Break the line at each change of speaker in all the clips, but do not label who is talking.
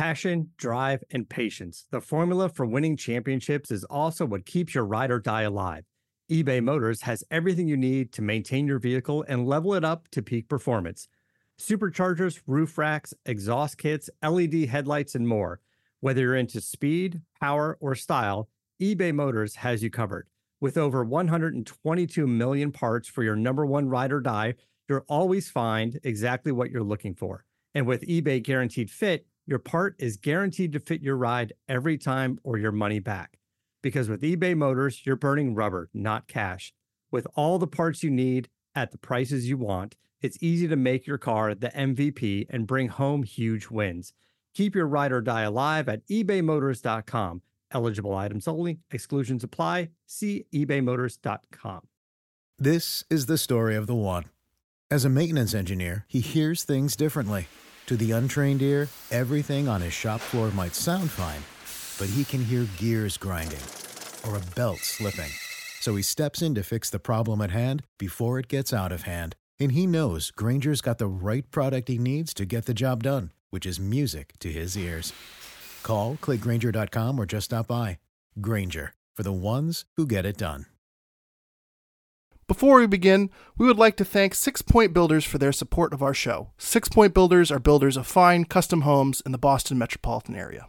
Passion, drive, and patience. The formula for winning championships is also what keeps your ride or die alive. eBay Motors has everything you need to maintain your vehicle and level it up to peak performance. Superchargers, roof racks, exhaust kits, LED headlights, and more. Whether you're into speed, power, or style, eBay Motors has you covered. With over 122 million parts for your number one ride or die, you'll always find exactly what you're looking for. And with eBay Guaranteed Fit, your part is guaranteed to fit your ride every time or your money back. Because with eBay Motors, you're burning rubber, not cash. With all the parts you need at the prices you want, it's easy to make your car the MVP and bring home huge wins. Keep your ride or die alive at ebaymotors.com. Eligible items only. Exclusions apply. See ebaymotors.com.
This is the story of the one. As a maintenance engineer, he hears things differently. To the untrained ear, everything on his shop floor might sound fine, but he can hear gears grinding or a belt slipping. So he steps in to fix the problem at hand before it gets out of hand. And he knows Grainger's got the right product he needs to get the job done, which is music to his ears. Call, click Grainger.com, or just stop by. Grainger, for the ones who get it done.
Before we begin, we would like to thank 6 Point Builders for their support of our show. 6 Point Builders are builders of fine, custom homes in the Boston metropolitan area.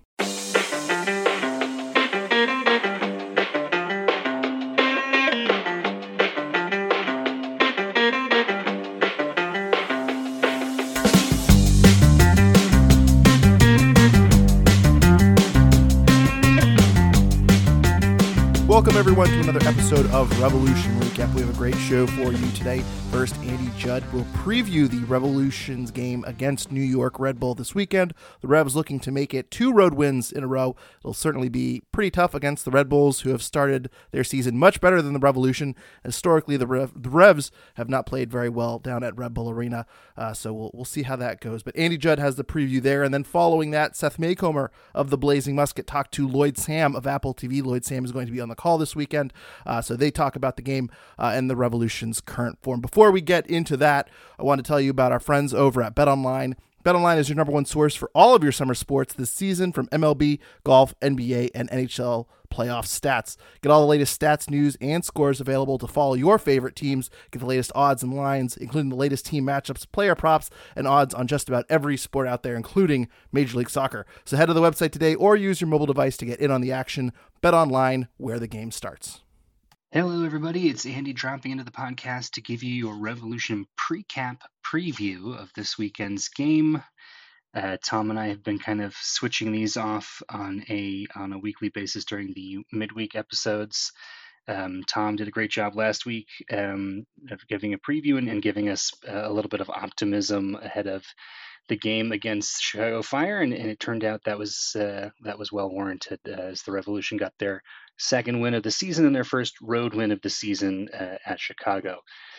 Welcome, everyone, to another episode of Revolution Recap. We have a great show for you today. First, Andy Judd will preview the Revolution's game against New York Red Bull this weekend. The Revs looking to make it 2 road wins in a row. It'll certainly be pretty tough against the Red Bulls, who have started their season much better than the Revolution. Historically, the Revs have not played very well down at Red Bull Arena, so we'll see how that goes. But Andy Judd has the preview there, and then following that, Seth Maycomer of the Blazing Musket talked to Lloyd Sam of Apple TV. Lloyd Sam is going to be on the call this weekend, so they talk about the game and the Revolution's current form. Before we get into that, I want to tell you about our friends over at BetOnline. BetOnline is your number one source for all of your summer sports this season, from MLB, golf, NBA, and NHL playoff stats. Get all the latest stats, news, and scores available to follow your favorite teams. Get the latest odds and lines, including the latest team matchups, player props, and odds on just about every sport out there, including Major League Soccer. So head to the website today or use your mobile device to get in on the action. BetOnline, where the game starts.
Hello, everybody. It's Andy dropping into the podcast to give you your Revolution pre-cap preview of this weekend's game. Tom and I have been kind of switching these off on a weekly basis during the midweek episodes. Tom did a great job last week of giving a preview and giving us a little bit of optimism ahead of the game against Chicago Fire, and it turned out that was well warranted, as the Revolution got their second win of the season and their first road win of the season at Chicago.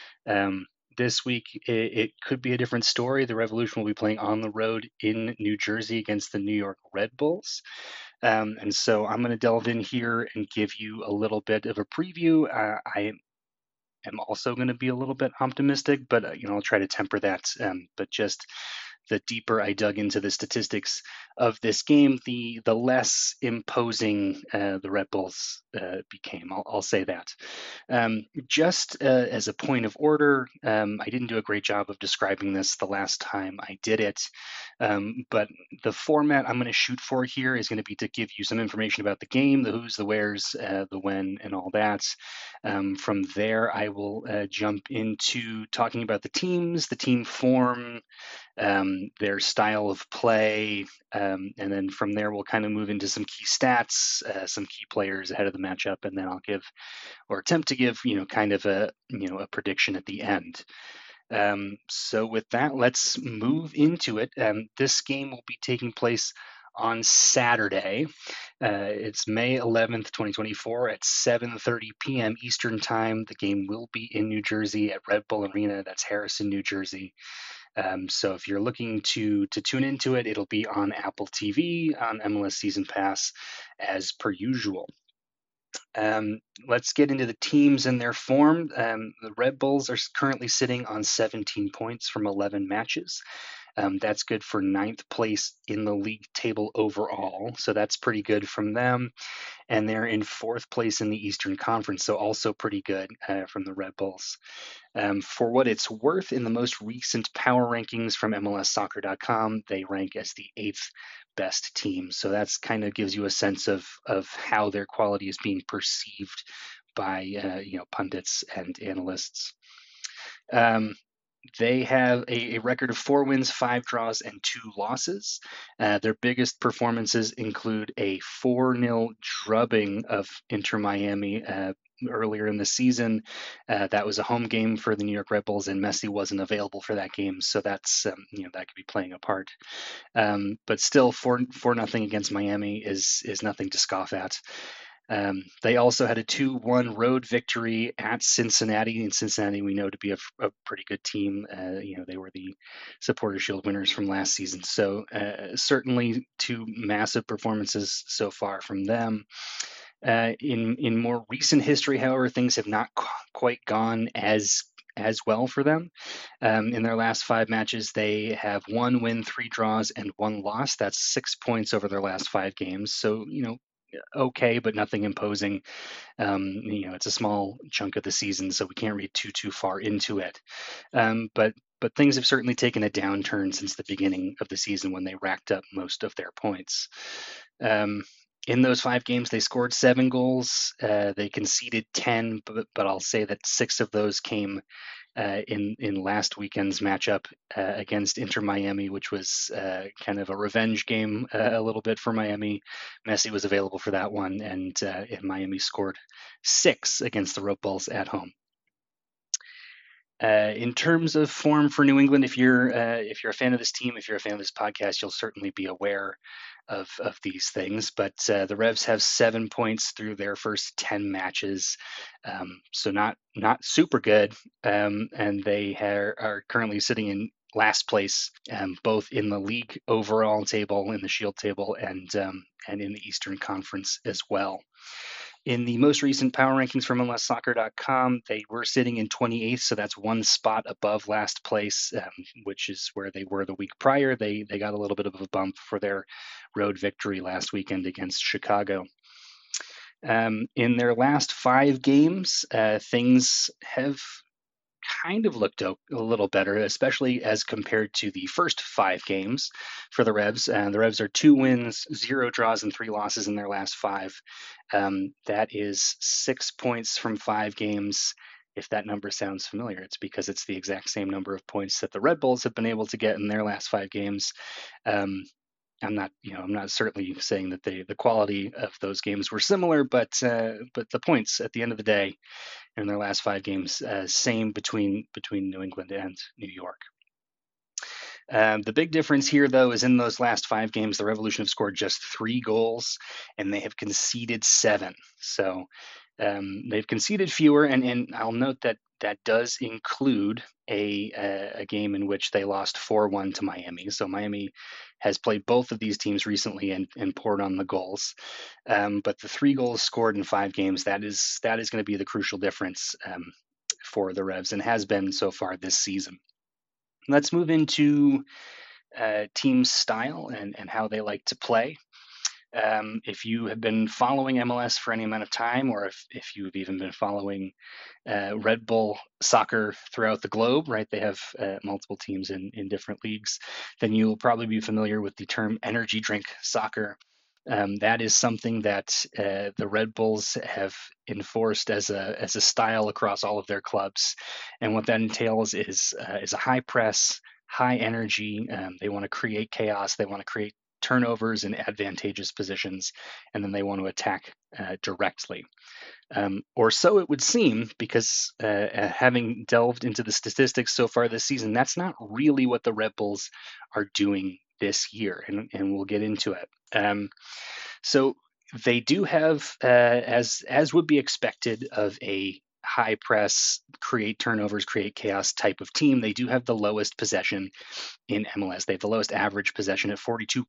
This week, it could be a different story. The Revolution will be playing on the road in New Jersey against the New York Red Bulls. And so I'm going to delve in here and give you a little bit of a preview. I am also going to be a little bit optimistic, but I'll try to temper that. But just the deeper I dug into the statistics of this game, the less imposing the Red Bulls became. I'll say that. Just as a point of order, I didn't do a great job of describing this the last time I did it, but the format I'm going to shoot for here is going to be to give you some information about the game, the who's, the where's, the when, and all that. From there, I will jump into talking about the teams, the team form, their style of play, and then from there we'll kind of move into some key stats, some key players ahead of the matchup, and then I'll give, or attempt to give, kind of a prediction at the end. So with that, let's move into it. This game will be taking place on Saturday. It's May 11th, 2024 at 7:30 p.m. Eastern Time. The game will be in New Jersey at Red Bull Arena. That's Harrison, New Jersey. So if you're looking to tune into it, it'll be on Apple TV, on MLS Season Pass, as per usual. Let's get into the teams and their form. The Red Bulls are currently sitting on 17 points from 11 matches. That's good for 9th place in the league table overall. So that's pretty good from them. And they're in 4th place in the Eastern Conference, so also pretty good from the Red Bulls. For what it's worth, in the most recent power rankings from MLSsoccer.com, they rank as the 8th best team. So that's kind of gives you a sense of how their quality is being perceived by pundits and analysts. They have a record of 4 wins, 5 draws, and 2 losses. Their biggest performances include a 4-0 drubbing of Inter Miami earlier in the season. That was a home game for the New York Red Bulls, and Messi wasn't available for that game, so that's that could be playing a part. But still, 4-0 against Miami is nothing to scoff at. They also had a 2-1 road victory at Cincinnati. And Cincinnati, we know to be a pretty good team. They were the Supporter Shield winners from last season. So certainly 2 massive performances so far from them. In more recent history, however, things have not quite gone as well for them. In their last 5 matches, they have 1 win, 3 draws, and 1 loss. That's 6 points over their last 5 games. So, okay, but nothing imposing. It's a small chunk of the season, so we can't read too far into it. But things have certainly taken a downturn since the beginning of the season when they racked up most of their points. In those 5 games, they scored 7 goals. They conceded 10, but I'll say that 6 of those came in last weekend's matchup against Inter Miami, which was kind of a revenge game a little bit for Miami. Messi was available for that one, and Miami scored 6 against the Red Bulls at home. In terms of form for New England, if you're a fan of this team, if you're a fan of this podcast, you'll certainly be aware of these things. But the Revs have 7 points through their first 10 matches, so not super good, and they are currently sitting in last place, both in the league overall table, in the Shield table, and in the Eastern Conference as well. In the most recent power rankings from MLSsoccer.com, they were sitting in 28th, so that's 1 spot above last place, which is where they were the week prior. They got a little bit of a bump for their road victory last weekend against Chicago. In their last 5 games, things have kind of looked a little better, especially as compared to the first 5 games for the Revs. The Revs are 2 wins, 0 draws, and 3 losses in their last 5. That is 6 points from 5 games. If that number sounds familiar, it's because it's the exact same number of points that the Red Bulls have been able to get in their last 5 games. I'm not certainly saying that the quality of those games were similar, but the points at the end of the day in their last 5 games, same between New England and New York. The big difference here, though, is in those last 5 games, the Revolution have scored just 3 goals, and they have conceded 7. So they've conceded fewer, and I'll note that does include a game in which they lost 4-1 to Miami. So Miami has played both of these teams recently and poured on the goals. But the 3 goals scored in 5 games, that is going to be the crucial difference for the Revs, and has been so far this season. Let's move into team style and how they like to play. If you have been following MLS for any amount of time, or if you've even been following Red Bull soccer throughout the globe, right? They have multiple teams in different leagues. Then you'll probably be familiar with the term energy drink soccer. That is something that the Red Bulls have enforced as a style across all of their clubs, and what that entails is a high press, high energy. They want to create chaos. They want to create turnovers in advantageous positions, and then they want to attack directly. Or so it would seem, because having delved into the statistics so far this season, that's not really what the Red Bulls are doing this year, and we'll get into it. So they do have, as would be expected of a high press, create turnovers, create chaos type of team. They do have the lowest possession in MLS. They have the lowest average possession at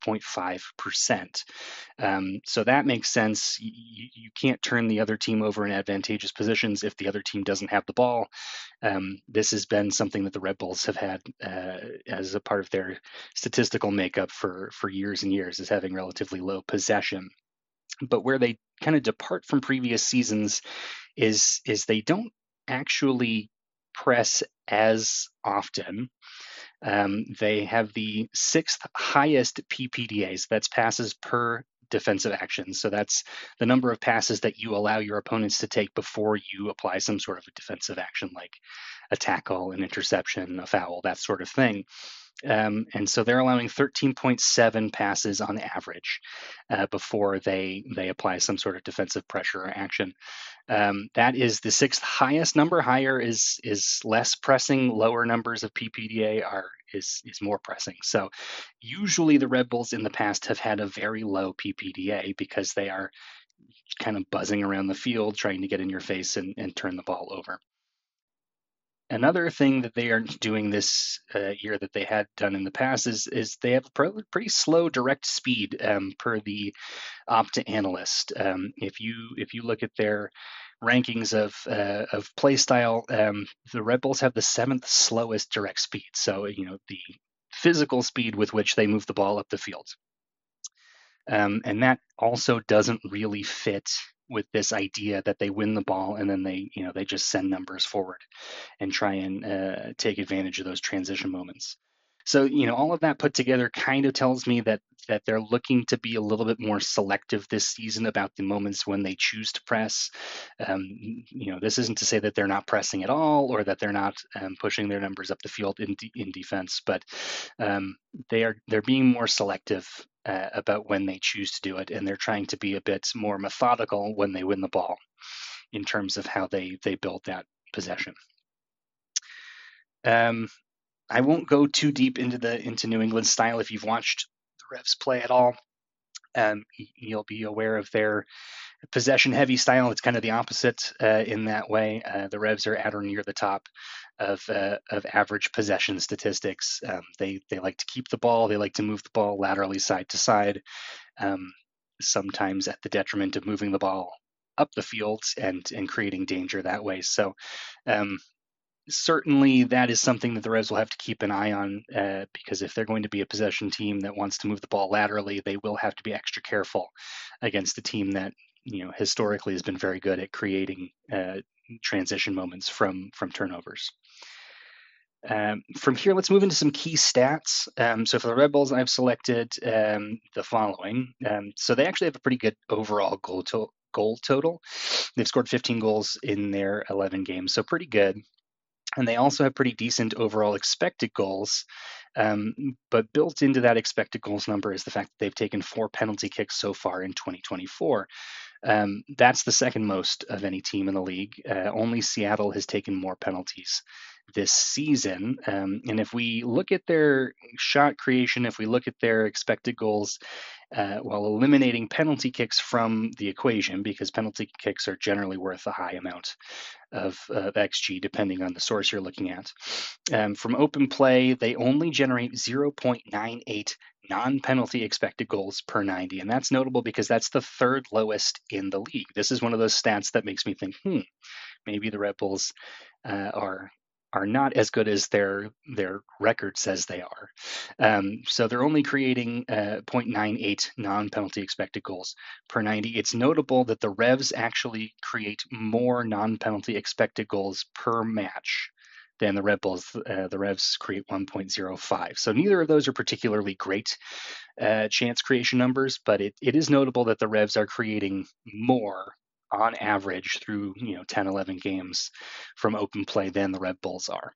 42.5%. So that makes sense. You can't turn the other team over in advantageous positions if the other team doesn't have the ball. This has been something that the Red Bulls have had as a part of their statistical makeup for years and years, is having relatively low possession. But where they kind of depart from previous seasons is they don't actually press as often. They have the 6th highest PPDAs, that's passes per defensive action. So that's the number of passes that you allow your opponents to take before you apply some sort of a defensive action, like a tackle, an interception, a foul, that sort of thing. And so they're allowing 13.7 passes on average before they apply some sort of defensive pressure or action. That is the 6th highest number. Higher is less pressing. Lower numbers of PPDA is more pressing. So usually the Red Bulls in the past have had a very low PPDA because they are kind of buzzing around the field trying to get in your face and turn the ball over. Another thing that they are doing this year that they had done in the past is they have pretty slow direct speed per the Opta analyst. If you look at their rankings of play style, the Red Bulls have the 7th slowest direct speed. So the physical speed with which they move the ball up the field, and that also doesn't really fit with this idea that they win the ball and then they just send numbers forward and try and take advantage of those transition moments. So all of that put together kind of tells me that they're looking to be a little bit more selective this season about the moments when they choose to press. This isn't to say that they're not pressing at all or that they're not pushing their numbers up the field in defense, but they're being more selective about when they choose to do it, and they're trying to be a bit more methodical when they win the ball in terms of how they build that possession. I won't go too deep into New England style. If you've watched the Revs play at all, you'll be aware of their possession-heavy style. It's kind of the opposite in that way. The Revs are at or near the top of average possession statistics. They like to keep the ball. They like to move the ball laterally side to side, sometimes at the detriment of moving the ball up the field and creating danger that way. So certainly that is something that the Revs will have to keep an eye on because if they're going to be a possession team that wants to move the ball laterally, they will have to be extra careful against a team that historically has been very good at creating transition moments from turnovers. From here, let's move into some key stats. So for the Red Bulls, I've selected the following. So they actually have a pretty good overall goal total. They've scored 15 goals in their 11 games, so pretty good. And they also have pretty decent overall expected goals. But built into that expected goals number is the fact that they've taken 4 penalty kicks so far in 2024. That's the second most of any team in the league. Only Seattle has taken more penalties this season. And if we look at their shot creation, if we look at their expected goals, while eliminating penalty kicks from the equation, because penalty kicks are generally worth a high amount of XG, depending on the source you're looking at. From open play, they only generate 0.98 non-penalty expected goals per 90. And that's notable because that's the 3rd lowest in the league. This is one of those stats that makes me think, maybe the Red Bulls are not as good as their record says they are. So they're only creating 0.98 non-penalty expected goals per 90. It's notable that the Revs actually create more non-penalty expected goals per match than the Red Bulls. The Revs create 1.05. So neither of those are particularly great chance creation numbers, but it is notable that the Revs are creating more on average through 10, 11 games from open play than the Red Bulls are.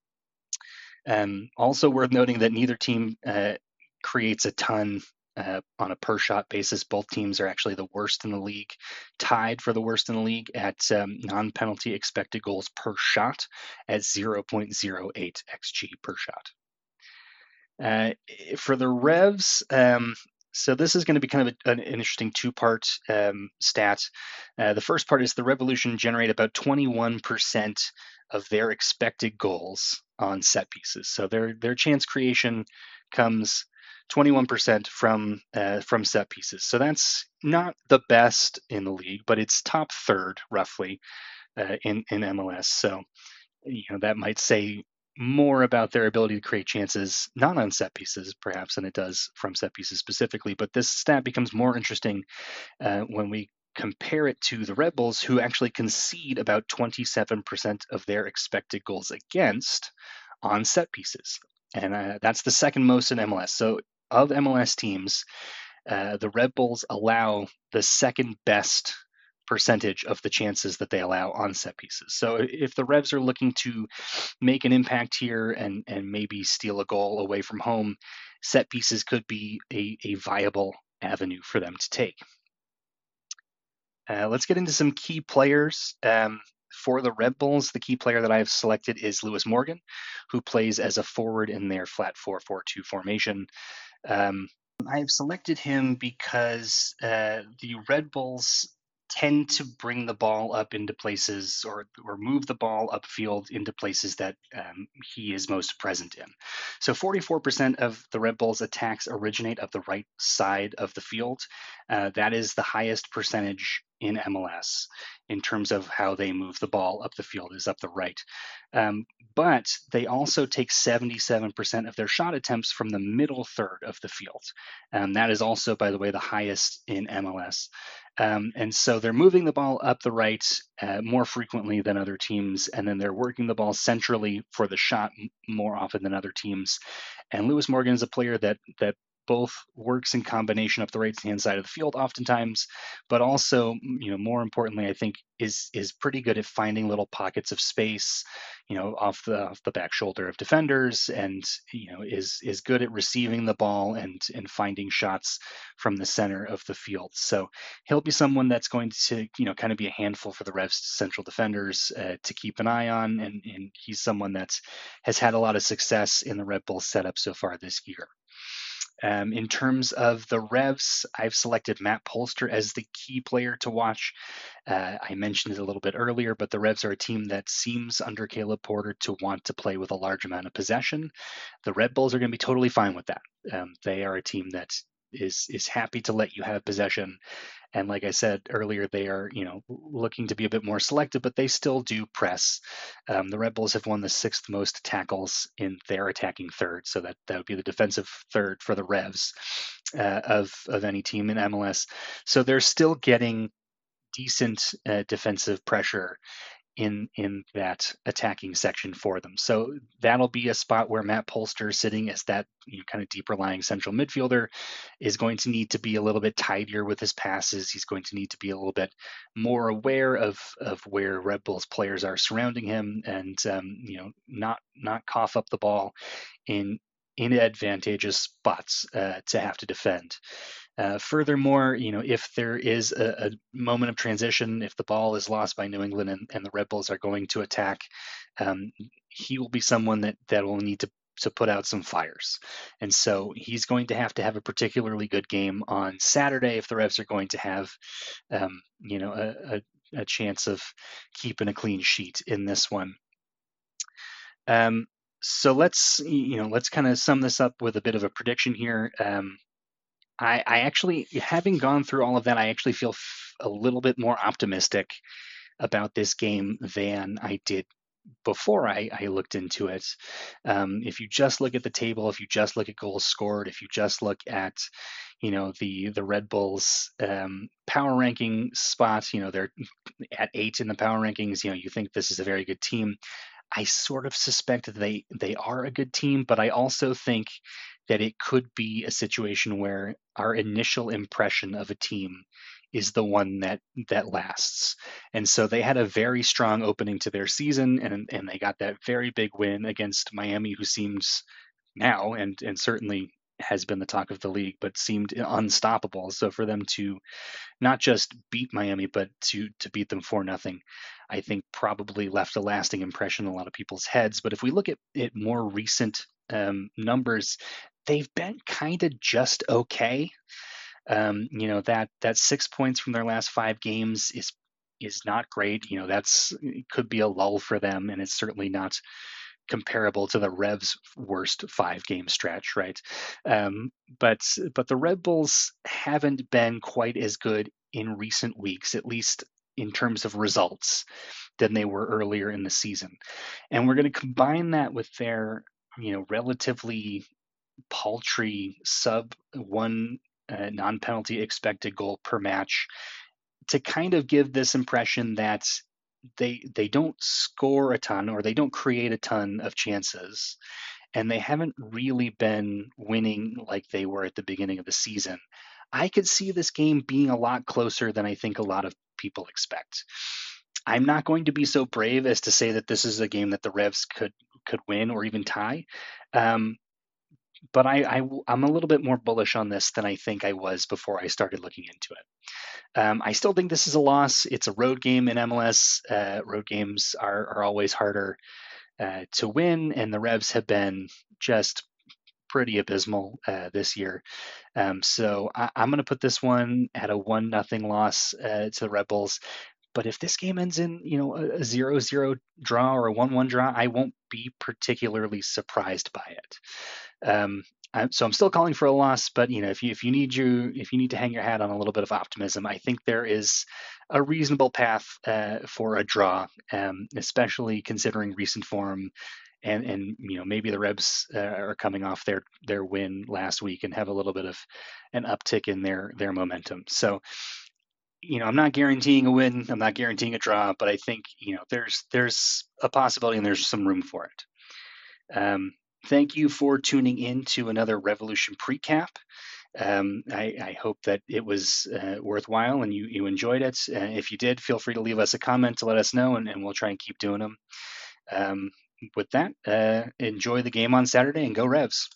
Also worth noting that neither team creates a ton on a per shot basis. Both teams are actually the worst in the league, tied for the worst in the league at non-penalty expected goals per shot at 0.08 XG per shot. For the Revs, So this is going to be kind of an interesting two-part stat. The first part is the Revolution generate about 21% of their expected goals on set pieces. So their chance creation comes 21% from set pieces. So that's not the best in the league, but it's top third roughly in MLS. So that might say more about their ability to create chances, not on set pieces, perhaps, than it does from set pieces specifically. But this stat becomes more interesting when we compare it to the Red Bulls, who actually concede about 27% of their expected goals against on set pieces. And that's the second most in MLS. So of MLS teams, the Red Bulls allow the second best percentage of the chances that they allow on set pieces. So if the Revs are looking to make an impact here and maybe steal a goal away from home, set pieces could be a viable avenue for them to take. Let's get into some key players. For the Red Bulls, the key player that I've selected is Lewis Morgan, who plays as a forward in their flat 4-4-2 formation. I've selected him because the Red Bulls tend to bring the ball up into places or move the ball upfield into places that he is most present in. So 44% of the Red Bulls attacks originate up the right side of the field. That is the highest percentage in MLS in terms of how they move the ball up the field, is up the right. But they also take 77% of their shot attempts from the middle third of the field. That is also, by the way, the highest in MLS. And so they're moving the ball up the right more frequently than other teams, and then they're working the ball centrally for the shot more often than other teams. And Lewis Morgan is a player that both works in combination up the right-hand side of the field oftentimes, but also, more importantly, I think is pretty good at finding little pockets of space, off the back shoulder of defenders, and is good at receiving the ball and finding shots from the center of the field. So he'll be someone that's going to kind of be a handful for the Revs central defenders to keep an eye on, and he's someone that has had a lot of success in the Red Bull setup so far this year. In terms of the Revs, I've selected Matt Polster as the key player to watch. I mentioned it a little bit earlier, but the Revs are a team that seems under Caleb Porter to want to play with a large amount of possession. The Red Bulls are going to be totally fine with that. They are a team that is happy to let you have possession. And like I said earlier, they are, looking to be a bit more selective, but they still do press. The Red Bulls have won the 6th most tackles in their attacking third, so that would be the defensive third for the Revs of any team in MLS. So they're still getting decent defensive pressure in that attacking section for them. So that'll be a spot where Matt Polster, sitting as that kind of deeper lying central midfielder, is going to need to be a little bit tidier with his passes. He's going to need to be a little bit more aware of where Red Bulls players are surrounding him, and not cough up the ball in advantageous spots to have to defend. Furthermore, if there is a moment of transition, if the ball is lost by New England and the Red Bulls are going to attack, he will be someone that will need to put out some fires. And so he's going to have a particularly good game on Saturday if the Revs are going to have, a chance of keeping a clean sheet in this one. So let's kind of sum this up with a bit of a prediction here. I actually, having gone through all of that, I actually feel a little bit more optimistic about this game than I did before I looked into it. If you just look at the table, if you just look at goals scored, if you just look at the Red Bulls power ranking spots, they're at 8 in the power rankings. You think this is a very good team. I sort of suspect that they are a good team, but I also think that it could be a situation where our initial impression of a team is the one that lasts. And so they had a very strong opening to their season, and they got that very big win against Miami, who seems now and certainly has been the talk of the league, but seemed unstoppable. So for them to not just beat Miami, but to beat them 4-0, I think probably left a lasting impression in a lot of people's heads. But if we look at more recent numbers, they've been kind of just okay. That 6 points from their last 5 games is not great. It could be a lull for them, and it's certainly not comparable to the Revs' worst 5-game stretch, right? But the Red Bulls haven't been quite as good in recent weeks, at least in terms of results, than they were earlier in the season. And we're going to combine that with their, relatively paltry sub one non-penalty expected goal per match to kind of give this impression that they don't score a ton, or they don't create a ton of chances, and they haven't really been winning like they were at the beginning of the season. I could see this game being a lot closer than I think a lot of people expect. I'm not going to be so brave as to say that this is a game that the Revs could win or even tie. But I'm a little bit more bullish on this than I think I was before I started looking into it. I still think this is a loss. It's a road game in MLS. Road games are always harder to win, and the Revs have been just pretty abysmal this year. So I'm going to put this one at a 1-0 loss to the Red Bulls. But if this game ends in, a 0-0 draw or a 1-1 draw, I won't be particularly surprised by it. So I'm still calling for a loss, but if you need to hang your hat on a little bit of optimism, I think there is a reasonable path for a draw, especially considering recent form, and maybe the Rebs are coming off their win last week and have a little bit of an uptick in their momentum. So I'm not guaranteeing a win, I'm not guaranteeing a draw, but I think there's a possibility and there's some room for it. Thank you for tuning in to another Revolution Precap. I hope that it was worthwhile and you enjoyed it. If you did, feel free to leave us a comment to let us know, and we'll try and keep doing them. With that, enjoy the game on Saturday and go Revs.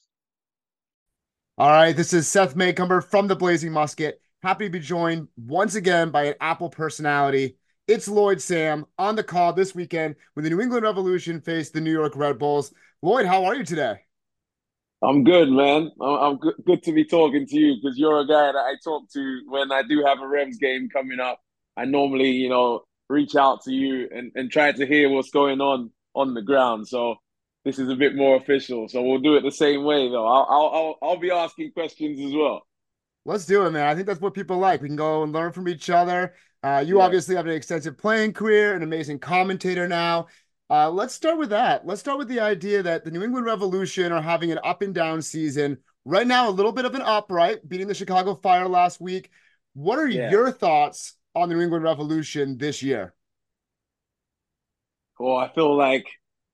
All right, this is Seth Maycumber from the Blazing Musket. Happy to be joined once again by an Apple personality. It's Lloyd Sam on the call this weekend when the New England Revolution face the New York Red Bulls. Lloyd, how are you today?
I'm good, man. I'm good to be talking to you because you're a guy that I talk to when I do have a Revs game coming up. I normally, reach out to you and try to hear what's going on the ground. So this is a bit more official. So we'll do it the same way, though. I'll be asking questions as well.
Let's do it, man. I think that's what people like. We can go and learn from each other. You obviously have an extensive playing career, an amazing commentator now. Let's start with that. Let's start with the idea that the New England Revolution are having an up and down season. Right now, a little bit of an up, right? Beating the Chicago Fire last week. What are your thoughts on the New England Revolution this year?
Well, I feel like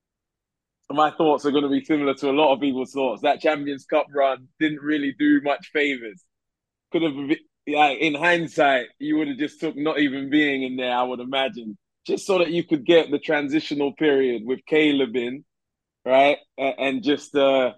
my thoughts are going to be similar to a lot of people's thoughts. That Champions Cup run didn't really do much favors. Could have, in hindsight, you would have just took not even being in there, I would imagine, just so that you could get the transitional period with Caleb in, right? And just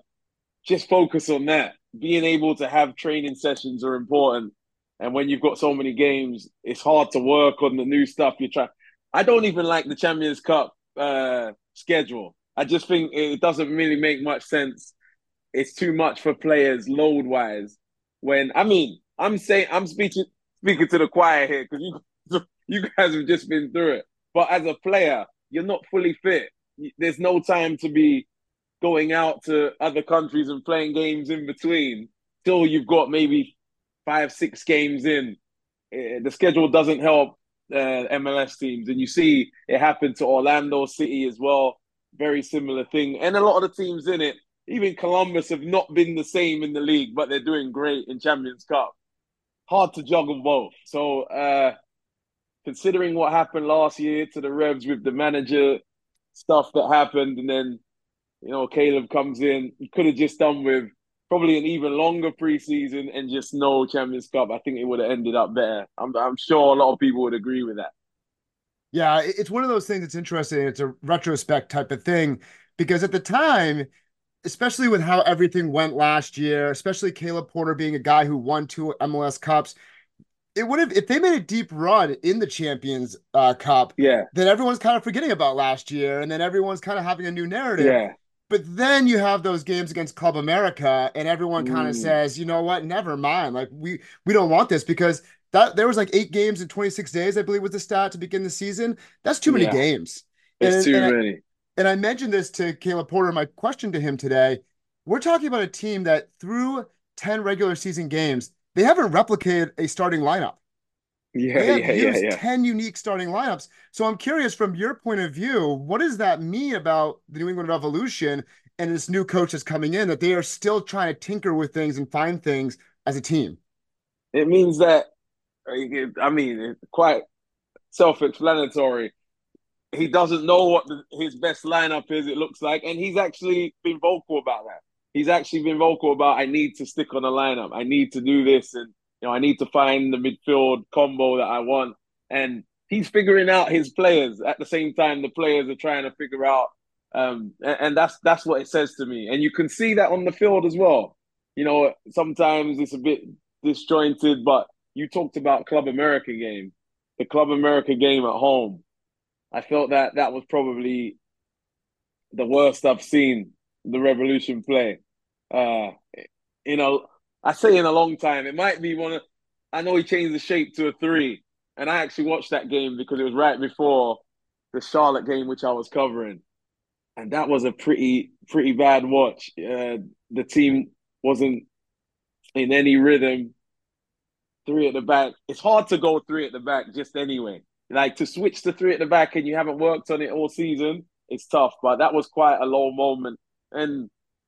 focus on that. Being able to have training sessions are important. And when you've got so many games, it's hard to work on the new stuff you're trying. I don't even like the Champions Cup schedule. I just think it doesn't really make much sense. It's too much for players load-wise. I'm speaking to the choir here because you guys have just been through it. But as a player, you're not fully fit. There's no time to be going out to other countries and playing games in between till you've got maybe 5-6 games in. The schedule doesn't help MLS teams. And you see it happened to Orlando City as well. Very similar thing. And a lot of the teams in it, even Columbus, have not been the same in the league, but they're doing great in Champions Cup. Hard to juggle both. So considering what happened last year to the Revs with the manager stuff that happened, and then, Caleb comes in, you could have just done with probably an even longer preseason and just no Champions Cup. I think it would have ended up better. I'm sure a lot of people would agree with that.
Yeah, it's one of those things that's interesting. It's a retrospect type of thing because at the time, especially with how everything went last year, especially Caleb Porter being a guy who won 2 MLS Cups, it would have, if they made a deep run in the Champions Cup, then everyone's kind of forgetting about last year, and then everyone's kind of having a new narrative.
Yeah.
But then you have those games against Club America, and everyone kind of
Mm,
says, you know what, never mind. Like we don't want this because that there was like 8 games in 26 days, I believe was the stat to begin the season. That's too many
yeah,
games.
it's too
And
many.
I mentioned this to Caleb Porter, my question to him today. We're talking about a team that through 10 regular season games, they haven't replicated a starting lineup.
Yeah,
They have
yeah, yeah,
used
yeah.
10 unique starting lineups. So I'm curious from your point of view, what does that mean about the New England Revolution and this new coach that's coming in that they are still trying to tinker with things and find things as a team?
It means that, I mean, it's quite self-explanatory. He doesn't know what his best lineup is, it looks like. And he's actually been vocal about that. He's actually been vocal about, I need to stick on a lineup. I need to do this. And, I need to find the midfield combo that I want. And he's figuring out his players at the same time the players are trying to figure out. And that's what it says to me. And you can see that on the field as well. Sometimes it's a bit disjointed, but you talked about Club America game, the Club America game at home. I felt that was probably the worst I've seen the Revolution play. Uh, you know, I say in a long time. It might be one of. I know he changed the shape to a 3, and I actually watched that game because it was right before the Charlotte game, which I was covering, and that was a pretty bad watch. The team wasn't in any rhythm. 3 at the back. It's hard to go 3 at the back just anyway. Like to switch to 3 at the back and you haven't worked on it all season, it's tough. But that was quite a low moment, and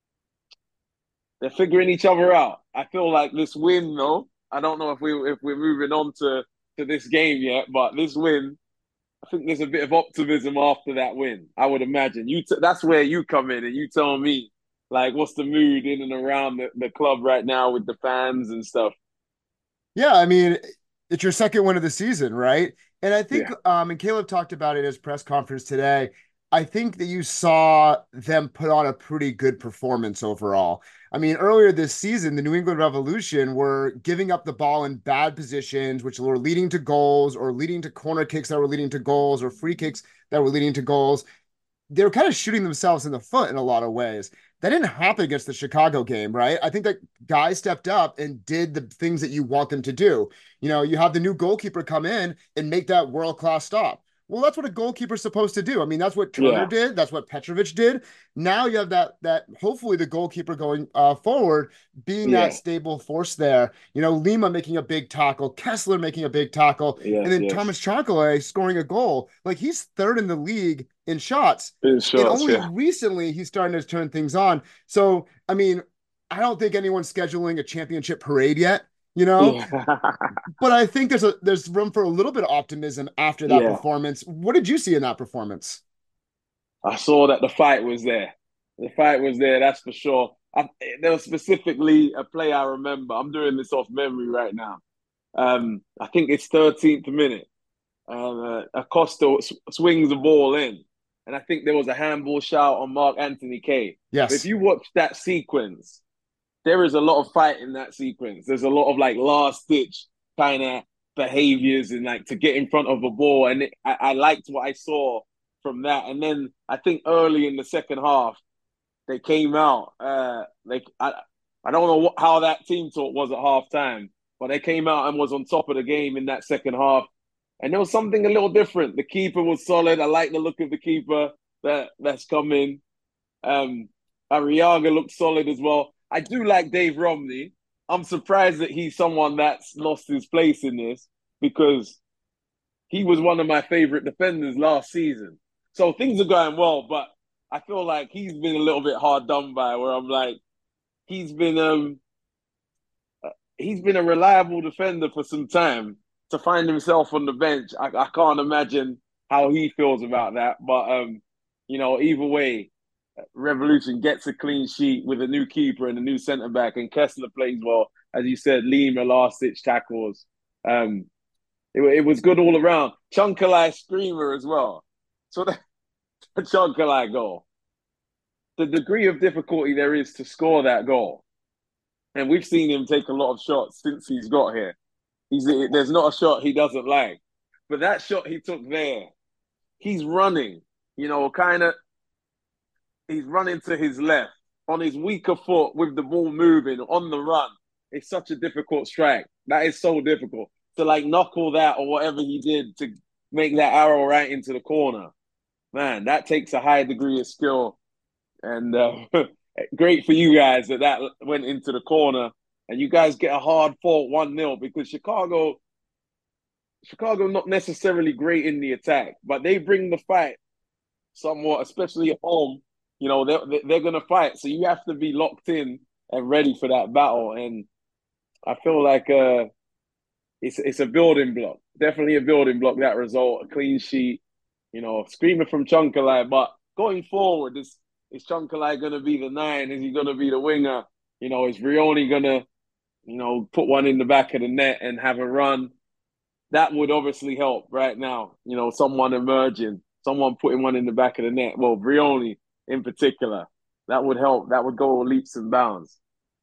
they're figuring each other out. I feel like this win, though. I don't know if we're moving on to this game yet, but this win, I think there's a bit of optimism after that win. I would imagine that's where you come in and you tell me like what's the mood in and around the club right now with the fans and stuff.
Yeah, I mean, it's your second win of the season, right? And I think,
Yeah,
and Caleb talked about it in his press conference today. I think that you saw them put on a pretty good performance overall. I mean, earlier this season, the New England Revolution were giving up the ball in bad positions, which were leading to goals or leading to corner kicks that were leading to goals or free kicks that were leading to goals. They were kind of shooting themselves in the foot in a lot of ways. That didn't happen against the Chicago game, right? I think that guys stepped up and did the things that you want them to do. You have the new goalkeeper come in and make that world-class stop. Well, that's what a goalkeeper's supposed to do. I mean, that's what Turner
yeah,
did. That's what Petrovic did. Now you have that hopefully the goalkeeper going forward being that
yeah,
stable force there. Lima making a big tackle, Kessler making a big tackle, and
yes,
then
yes.
Thomas Chancalay scoring a goal. Like he's third in the league in shots.
In
And
shots,
only
yeah.
recently he's starting to turn things on. So, I mean, I don't think anyone's scheduling a championship parade yet, you know,
Yeah.
but I think there's room for a little bit of optimism after that
Yeah.
performance. What did you see in that performance?
I saw that the fight was there. The fight was there, that's for sure. There was specifically a play I remember. I'm doing this off memory right now. I think it's 13th minute. Acosta swings the ball in. And I think there was a handball shout on Mark Anthony Kaye. But if
Yes.
you watch that sequence, there is a lot of fight in that sequence. There's a lot of like last ditch kind of behaviors and like to get in front of a ball. And I liked what I saw from that. And then I think early in the second half, they came out. I don't know how that team talk was at halftime, but they came out and was on top of the game in that second half. And there was something a little different. The keeper was solid. I like the look of the keeper that's come in. Arriaga looked solid as well. I do like Dave Romney. I'm surprised that he's someone that's lost his place in this because he was one of my favorite defenders last season. So things are going well, but I feel like he's been a little bit hard done by. Where I'm like, he's been a reliable defender for some time. To find himself on the bench, I can't imagine how he feels about that. But either way, Revolution gets a clean sheet with a new keeper and a new centre back, and Kessler plays well. As you said, Lima last ditch tackles. It was good all around. Chunkalai screamer as well. So the Chunkalai goal, the degree of difficulty there is to score that goal, and we've seen him take a lot of shots since he's got here. There's not a shot he doesn't like, but that shot he took there, he's running, kind of he's running to his left on his weaker foot with the ball moving on the run. It's such a difficult strike. That is so difficult to like knuckle that or whatever he did to make that arrow right into the corner. Man, that takes a high degree of skill. And great for you guys that went into the corner. And you guys get a hard fought 1-0 because Chicago not necessarily great in the attack, but they bring the fight somewhat, especially at home. You know, they're going to fight. So you have to be locked in and ready for that battle. And I feel like it's a building block. Definitely a building block, that result, a clean sheet, you know, screaming from Chunkalai. But going forward, is Chunkalai going to be the 9? Is he going to be the winger? You know, is Vrioni going to, you know, put one in the back of the net and have a run? That would obviously help right now. You know, someone emerging, someone putting one in the back of the net. Well, Vrioni in particular, that would help. That would go leaps and bounds.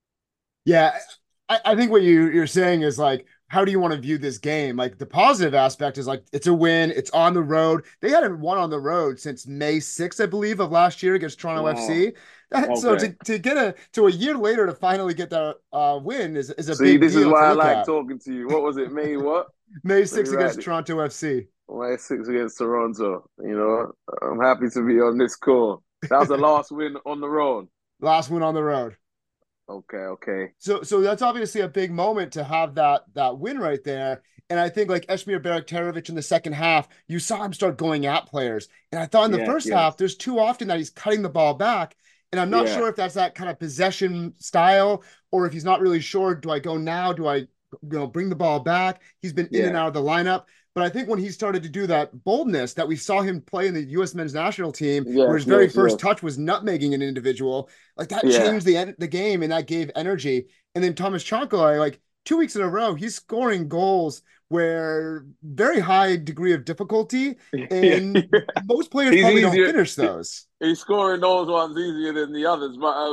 Yeah, I think what you're saying is like, how do you want to view this game? Like the positive aspect is like, it's a win. It's on the road. They hadn't won on the road since May 6th, I believe, of last year against Toronto FC.
Okay.
So to get a year later to finally get that win is a big deal.
See, this is why I like talking to you. What was it? May what?
May 6th against Toronto FC.
May 6th against Toronto. You know, I'm happy to be on this call. That was the last win on the road.
Last win on the road.
Okay.
So that's obviously a big moment to have that win right there. And I think like Esmir Berektarovic in the second half, you saw him start going at players. And I thought in the first half, there's too often that he's cutting the ball back. And I'm not sure if that's that kind of possession style or if he's not really sure, do I go now? Do I bring the ball back? He's been in and out of the lineup. But I think when he started to do that boldness that we saw him play in the U.S. men's national team, where his very first touch was nutmegging an individual, like that changed the game and that gave energy. And then Thomas Chonkalai, like 2 weeks in a row, he's scoring goals where very high degree of difficulty, and most players probably don't finish those.
He's scoring those ones easier than the others, but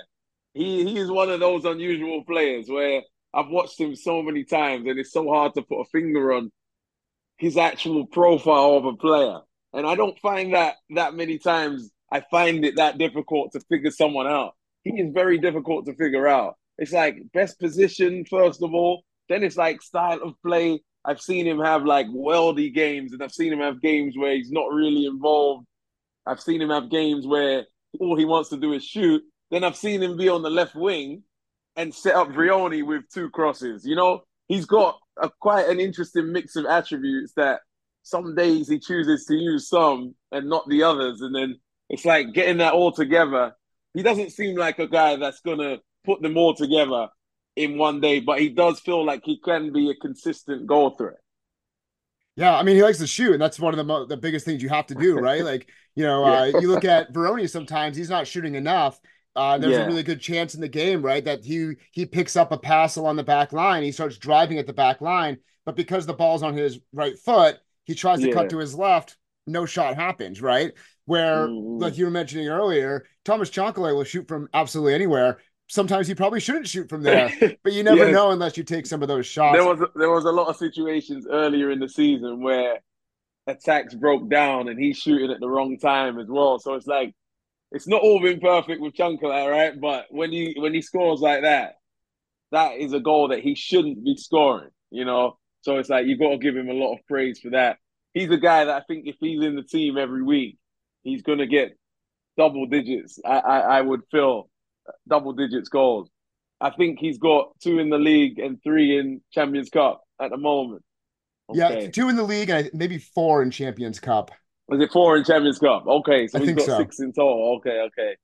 he is one of those unusual players where I've watched him so many times, and it's so hard to put a finger on his actual profile of a player. And I don't find that many times I find it that difficult to figure someone out. He is very difficult to figure out. It's like best position, first of all. Then it's like style of play. I've seen him have like worldy games, and I've seen him have games where he's not really involved. I've seen him have games where all he wants to do is shoot. Then I've seen him be on the left wing and set up Vrioni with 2 crosses. You know, he's got quite an interesting mix of attributes that some days he chooses to use some and not the others. And then it's like getting that all together. He doesn't seem like a guy that's going to put them all together in one day, but he does feel like he can be a consistent goal threat.
Yeah, I mean, he likes to shoot, and that's one of the biggest things you have to do, right? Like, you know, you look at Vrioni sometimes, he's not shooting enough. There's a really good chance in the game, right, that he picks up a pass along the back line. He starts driving at the back line, but because the ball's on his right foot, he tries to cut to his left. No shot happens, right? Where, like you were mentioning earlier, Thomas Chonkalai will shoot from absolutely anywhere. Sometimes he probably shouldn't shoot from there, but you never know unless you take some of those shots.
There was a lot of situations earlier in the season where attacks broke down and he's shooting at the wrong time as well. So it's like, it's not all been perfect with Chunkalai, right? But when he scores like that, that is a goal that he shouldn't be scoring, you know? So it's like, you've got to give him a lot of praise for that. He's a guy that I think if he's in the team every week, he's going to get double digits. I would feel double digits goals. I think he's got 2 in the league and 3 in Champions Cup at the moment.
Okay. Yeah, 2 in the league and maybe 4 in Champions Cup.
Was it 4 in Champions Cup? Okay, so he's got 6 in total. Okay.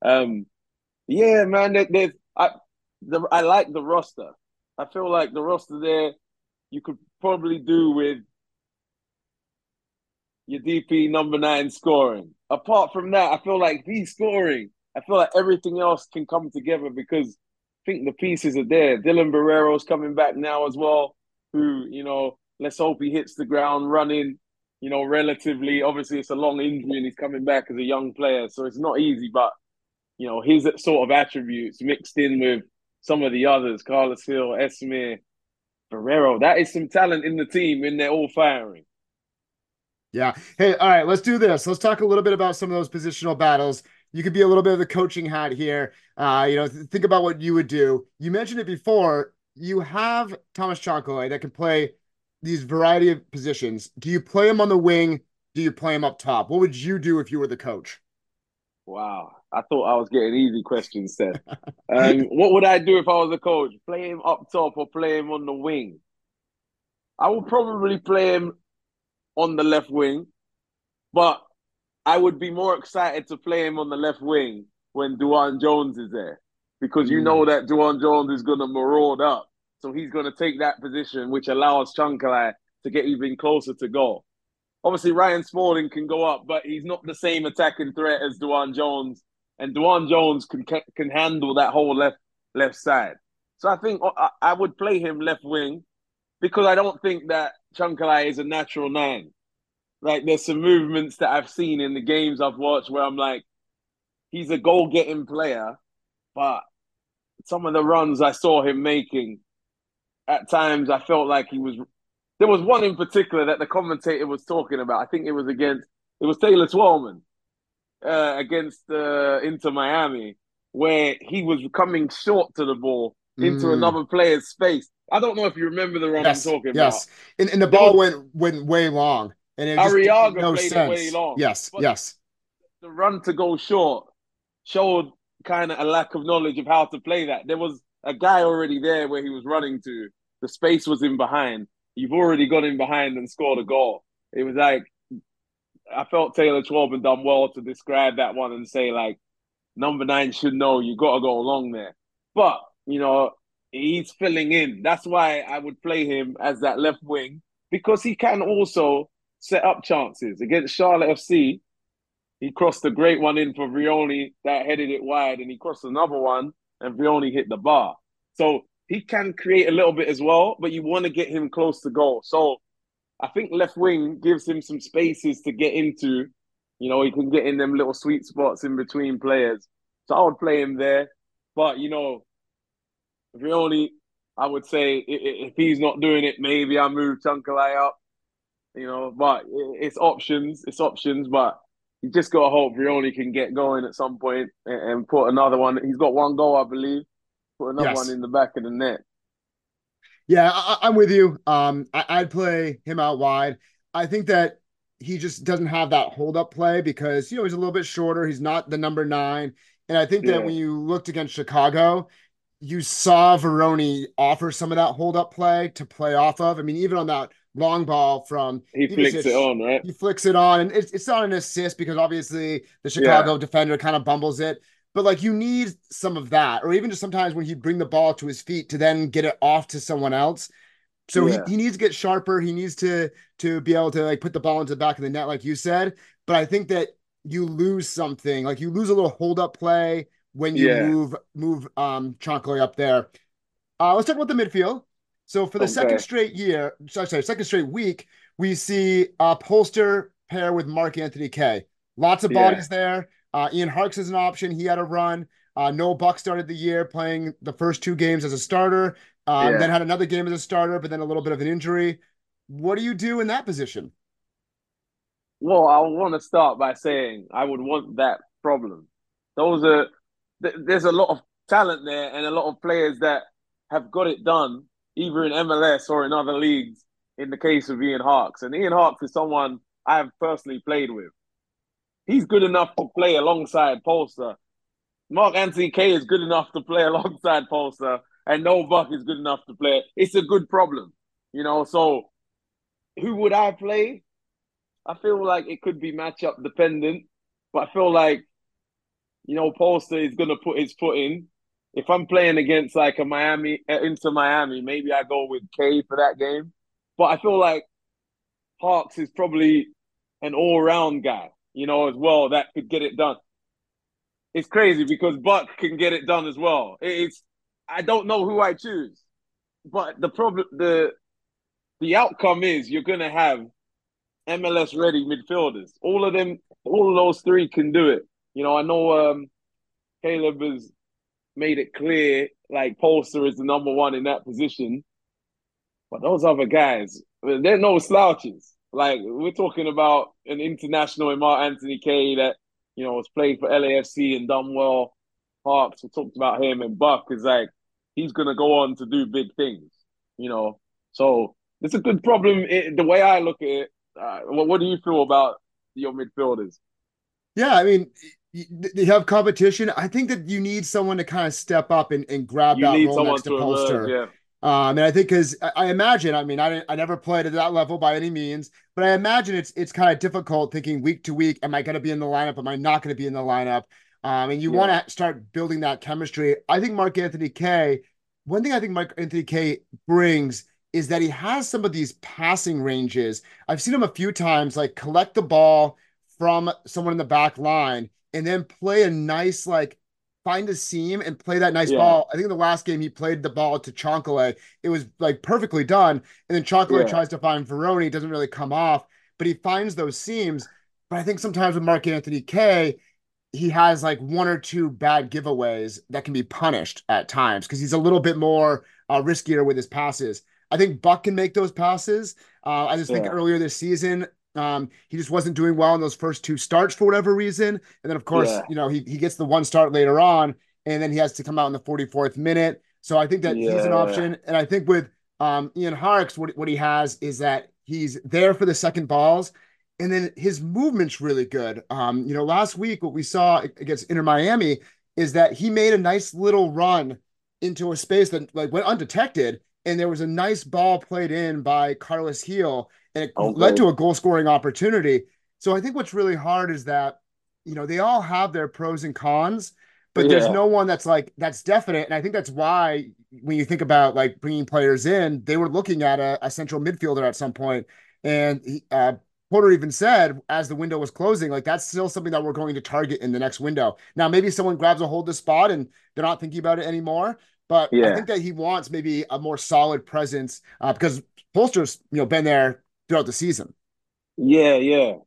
Yeah, man. I like the roster. I feel like the roster there, you could probably do with your DP number 9 scoring. Apart from that, I feel like he's scoring. I feel like everything else can come together because I think the pieces are there. Dylan Barrero's coming back now as well, who, you know, let's hope he hits the ground running, you know, relatively. Obviously, it's a long injury and he's coming back as a young player, so it's not easy. But, you know, his sort of attributes mixed in with some of the others, Carlos Hill, Esmir, Barrero, that is some talent in the team and they're all firing.
Yeah. Hey, all right, let's do this. Let's talk a little bit about some of those positional battles. you could be a little bit of the coaching hat here. Think about what you would do. You mentioned it before. You have Thomas Chancalay that can play these variety of positions. Do you play him on the wing? Do you play him up top? What would you do if you were the coach?
Wow. I thought I was getting easy questions, Seth. What would I do if I was a coach? Play him up top or play him on the wing? I would probably play him on the left wing, but I would be more excited to play him on the left wing when Duan Jones is there, because you know that Duan Jones is going to maraud up. So he's going to take that position, which allows Chancalay to get even closer to goal. Obviously, Ryan Smalling can go up, but he's not the same attacking threat as Duan Jones. And Duan Jones can handle that whole left side. So I think I would play him left wing, because I don't think that Chancalay is a natural 9. Like, there's some movements that I've seen in the games I've watched where I'm like, he's a goal-getting player, but some of the runs I saw him making, at times I felt like he was... There was one in particular that the commentator was talking about. I think it was Taylor Twellman against Inter Miami, where he was coming short to the ball into another player's space. I don't know if you remember the run I'm talking about.
Yes, and the ball went way long. And it just
Arriaga
no
played
sense.
it way long.
Yes, yes.
The run to go short showed kind of a lack of knowledge of how to play that. There was a guy already there where he was running to. The space was in behind. You've already got in behind and scored a goal. It was like, I felt Taylor Twellman done well to describe that one and say, like, number 9 should know you got to go along there. But, he's filling in. That's why I would play him as that left wing, because he can also set up chances. Against Charlotte FC, he crossed a great one in for Vrioni that headed it wide, and he crossed another one, and Vrioni hit the bar. So he can create a little bit as well, but you want to get him close to goal. So I think left wing gives him some spaces to get into. He can get in them little sweet spots in between players. So I would play him there. But, Vrioni, I would say if he's not doing it, maybe I move Chancalay up. But it's options. But you just got to hope Vrioni can get going at some point and put another one. He's got one goal, I believe. Put another one in the back of the net.
Yeah, I'm with you. I'd play him out wide. I think that he just doesn't have that hold-up play because, he's a little bit shorter. He's not the number 9. And I think that when you looked against Chicago, you saw Vrioni offer some of that hold-up play to play off of. I mean, even on that long ball from...
He flicks it on, right?
He flicks it on, and it's not an assist because obviously the Chicago defender kind of bumbles it. But, like, you need some of that, or even just sometimes when he'd bring the ball to his feet to then get it off to someone else. So he needs to get sharper. He needs to be able to, like, put the ball into the back of the net, like you said. But I think that you lose something. Like, you lose a little hold-up play when you move Chancalay up there. Let's talk about the midfield. So for the second straight week, we see Polster pair with Mark-Anthony Kaye. Lots of bodies there. Ian Harkes is an option. He had a run. Noah Buck started the year playing the first 2 games as a starter, then had another game as a starter, but then a little bit of an injury. What do you do in that position?
Well, I want to start by saying I would want that problem. There's a lot of talent there and a lot of players that have got it done, either in MLS or in other leagues, in the case of Ian Harkes. And Ian Harkes is someone I have personally played with. He's good enough to play alongside Polster. Mark-Anthony Kaye is good enough to play alongside Polster, and Noah Buck is good enough to play. It's a good problem, So who would I play? I feel like it could be matchup dependent, but I feel like, Polster is going to put his foot in. If I'm playing against like a Inter Miami, maybe I go with Kaye for that game. But I feel like Harkes is probably an all-round guy, as well, that could get it done. It's crazy because Buck can get it done as well. I don't know who I choose, but the outcome is you're going to have MLS ready midfielders. All of those 3 can do it. I know Caleb has made it clear like Polster is the number 1 in that position, but those other guys, they're no slouches. Like, we're talking about an international in Mark-Anthony Kaye that has played for LAFC and done well. Hawks, we talked about him, and Buck is like, he's going to go on to do big things, you know. So it's a good problem. The way I look at it, what do you feel about your midfielders?
Yeah, I mean, they have competition. I think that you need someone to kind of step up and grab
You
that
need
role next
someone
to
to emerge,
Polster.
yeah.
And I think because I imagine, I mean, I never played at that level by any means, but I imagine it's kind of difficult thinking week to week. Am I going to be in the lineup? Am I not going to be in the lineup? And you want
Yeah.
to start building that chemistry. I think Mark Anthony Kaye, one thing I think Mark Anthony Kaye brings is that he has some of these passing ranges. I've seen him a few times, like collect the ball from someone in the back line and then play a nice, like, find a seam and play that nice
Yeah.
ball. I think in the last game he played the ball to Chancalay. It was like perfectly done. And then Chancalay
Yeah.
tries to find Veroni, doesn't really come off, but he finds those seams. But I think sometimes with Mark Anthony Kaye, he has like one or two bad giveaways that can be punished at times because he's a little bit more riskier with his passes. I think Buck can make those passes. I just think
Yeah.
earlier this season, he just wasn't doing well in those first two starts for whatever reason. And then, of course,
Yeah.
he gets the one start later on, and then he has to come out in the 44th minute. So I think that he's an
Yeah.
option. And I think with Ian Harkes, what he has is that he's there for the second balls. And then his movement's really good. Last week, what we saw against Inter Miami is that he made a nice little run into a space that like went undetected. And there was a nice ball played in by Carlos Heel, and it led
Okay.
to a goal scoring opportunity. So I think what's really hard is that, they all have their pros and cons, but there's
Yeah.
no one that's definite. And I think that's why when you think about like bringing players in, they were looking at a central midfielder at some point. And Porter even said as the window was closing, like that's still something that we're going to target in the next window. Now, maybe someone grabs a hold of the spot and they're not thinking about it anymore. But I
Yeah.
think that he wants maybe a more solid presence because Polster's been there throughout the season.
Yeah. Yeah.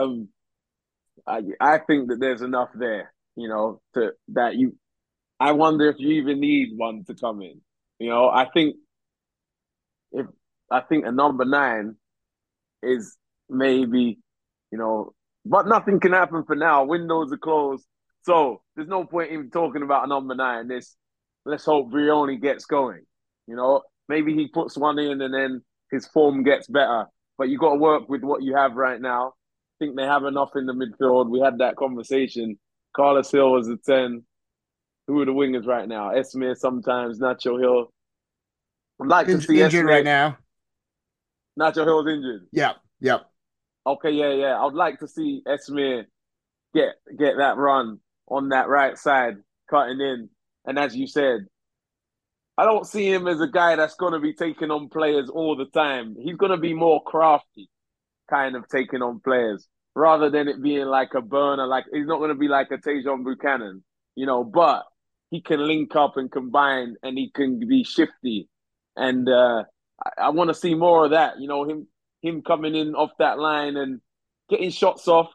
I think that there's enough there, to that you. I wonder if you even need one to come in. I think if I think a number 9 is maybe, you know, but nothing can happen for now. Windows are closed, so there's no point in talking about a number 9. Let's hope Brioni gets going. Maybe he puts one in and then his form gets better. But you got to work with what you have right now. I think they have enough in the midfield. We had that conversation. Carlos Hill was the 10. Who are the wingers right now? Esmir sometimes, Nacho Hill. I'd like to see
Injured right
Esmir.
now.
Nacho Hill's injured.
Yep. Yep.
Okay, yeah. I'd like to see Esmir get that run on that right side, cutting in. And as you said, I don't see him as a guy that's going to be taking on players all the time. He's going to be more crafty, kind of taking on players, rather than it being like a burner. Like he's not going to be like a Tejon Buchanan, but he can link up and combine, and he can be shifty. And I want to see more of that. Him coming in off that line and getting shots off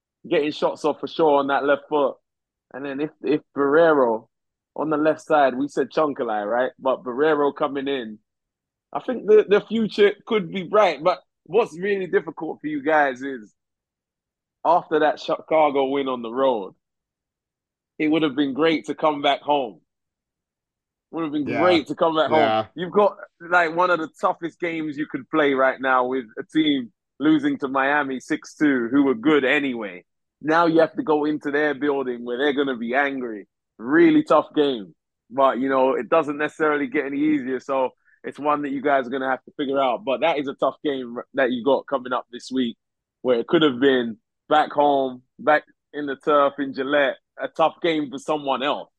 for sure on that left foot. And then if Barrero on the left side, we said Chunkalai, right? But Barrero coming in, I think the future could be bright. But what's really difficult for you guys is after that Chicago win on the road, it would have been great to come back home. Would have been
Yeah.
great to come back home.
Yeah.
You've got like one of the toughest games you could play right now with a team losing to Miami 6-2, who were good anyway. Now you have to go into their building where they're going to be angry. Really tough game. But, it doesn't necessarily get any easier. So it's one that you guys are going to have to figure out. But that is a tough game that you got coming up this week, where it could have been back home, back in the turf in Gillette, a tough game for someone else,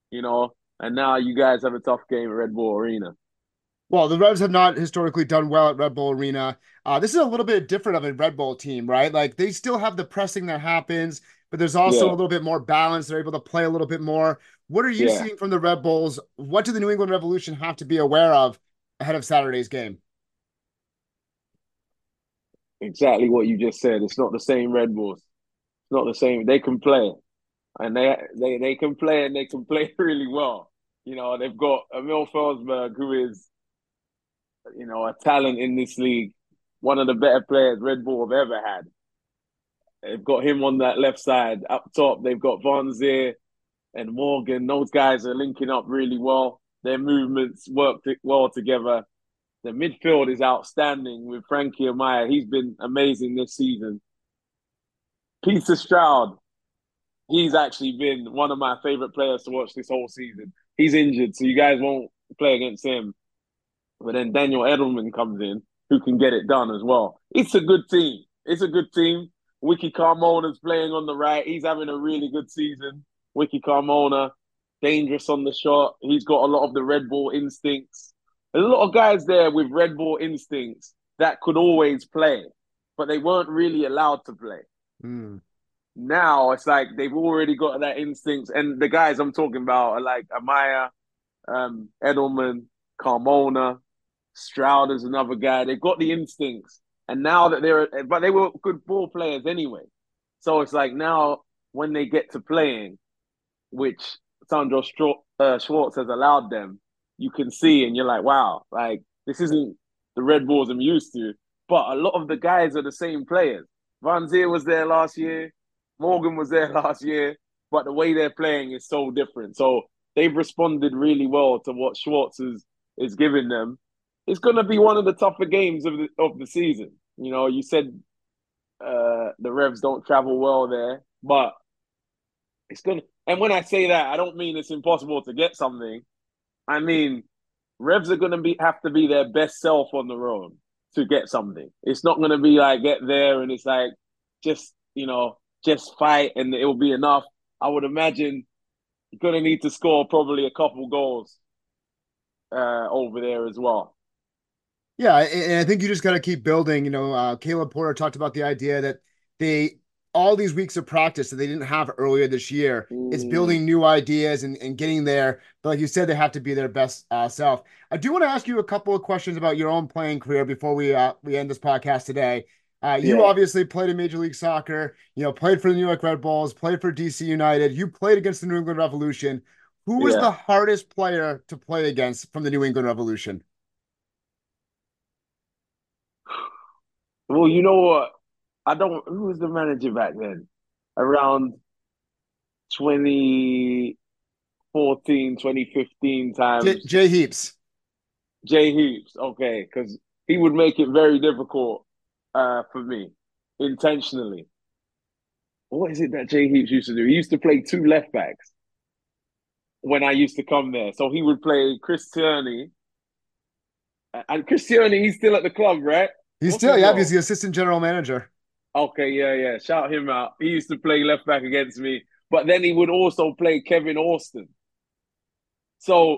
and now you guys have a tough game at Red Bull Arena.
Well, the Revs have not historically done well at Red Bull Arena. This is a little bit different of a Red Bull team, right? Like they still have the pressing that happens, but there's also a
Yeah.
little bit more balance. They're able to play a little bit more. What are you
Yeah.
seeing from the Red Bulls? What do the New England Revolution have to be aware of ahead of Saturday's game?
Exactly what you just said. It's not the same Red Bulls. It's not the same. They can play. And they can play, and they can play really well. They've got Emil Forsberg, who is, a talent in this league, one of the better players Red Bull have ever had. They've got him on that left side. Up top, they've got Van Zier and Morgan. Those guys are linking up really well. Their movements work well together. The midfield is outstanding with Frankie Amaya. He's been amazing this season. Peter Stroud, he's actually been one of my favorite players to watch this whole season. He's injured, so you guys won't play against him. But then Daniel Edelman comes in, who can get it done as well. It's a good team. It's a good team. Wiki Carmona's playing on the right. He's having a really good season. Wiki Carmona, dangerous on the shot. He's got a lot of the Red Bull instincts. There's a lot of guys there with Red Bull instincts that could always play, but they weren't really allowed to play. Now it's like they've already got that instinct. And the guys I'm talking about are like Amaya, Edelman, Carmona, Stroud is another guy. They've got the instincts. And now that but they were good ball players anyway. So it's like now when they get to playing, which Sandro Schwartz has allowed them, you can see and you're like, wow, like this isn't the Red Bulls I'm used to. But a lot of the guys are the same players. Van Zier was there last year. Morgan was there last year. But the way they're playing is so different. So they've responded really well to what Schwartz is giving them. It's going to be one of the tougher games of the season. You know, you said the Revs don't travel well there, but it's going to... And when I say that, I don't mean it's impossible to get something. I mean, Revs are going to have to be their best self on the road to get something. It's not going to be like get there and it's like just fight and it will be enough. I would imagine you're going to need to score probably a couple goals over there as well.
Yeah, and I think you just got to keep building. Caleb Porter talked about the idea that all these weeks of practice that they didn't have earlier this year, it's building new ideas and getting there. But like you said, they have to be their best self. I do want to ask you a couple of questions about your own playing career before we end this podcast today. You obviously played in Major League Soccer, played for the New York Red Bulls, played for DC United. You played against the New England Revolution. Who was the hardest player to play against from the New England Revolution?
Well, you know what? Who was the manager back then? Around 2014, 2015 times.
Jay Heaps.
Jay Heaps, okay, because he would make it very difficult for me, intentionally. What is it that Jay Heaps used to do? He used to play two left backs when I used to come there. So he would play Chris Tierney. And Chris Tierney, he's still at the club, right?
He's he's the assistant general manager.
Okay, yeah. Shout him out. He used to play left back against me, but then he would also play Kevin Austin. So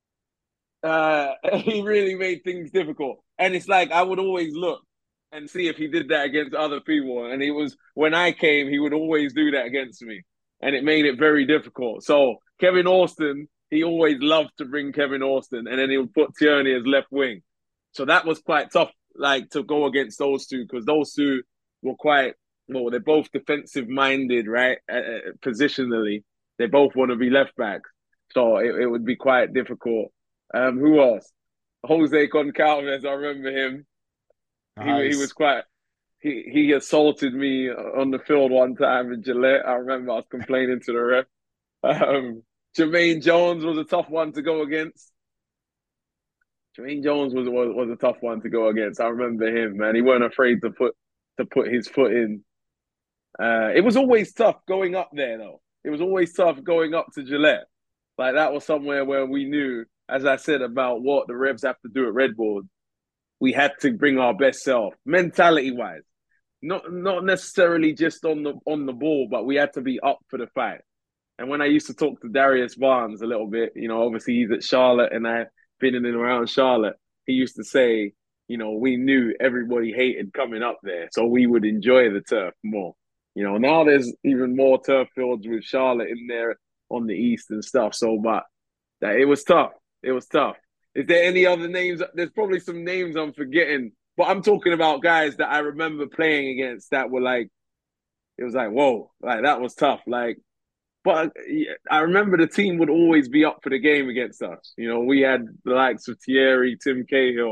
he really made things difficult. And it's like I would always look and see if he did that against other people. And when I came, he would always do that against me. And it made it very difficult. So Kevin Austin, he always loved to bring Kevin Austin, and then he would put Tierney as left wing. So that was quite tough, like to go against those two, because those two were they're both defensive minded, right? Positionally, they both want to be left backs. So it would be quite difficult. Who else? Jose Goncalves, I remember him. Nice. He was quite... He assaulted me on the field one time in Gillette. I remember I was complaining to the ref. Jermaine Jones was a tough one to go against. Jermaine Jones was a tough one to go against. I remember him, man. He weren't afraid to put his foot in. It was always tough going up there, though. It was always tough going up to Gillette. Like, that was somewhere where we knew, as I said, about what the Revs have to do at Red Bull. We had to bring our best self, mentality-wise. Not necessarily just on the ball, but we had to be up for the fight. And when I used to talk to Darius Barnes a little bit, obviously he's at Charlotte and I've been in and around Charlotte, he used to say, we knew everybody hated coming up there, so we would enjoy the turf more. Now there's even more turf fields with Charlotte in there on the east and stuff. So, but it was tough. It was tough. Is there any other names? There's probably some names I'm forgetting, but I'm talking about guys that I remember playing against that were like, it was like, whoa, like that was tough. Like, but I remember the team would always be up for the game against us. We had the likes of Thierry, Tim Cahill,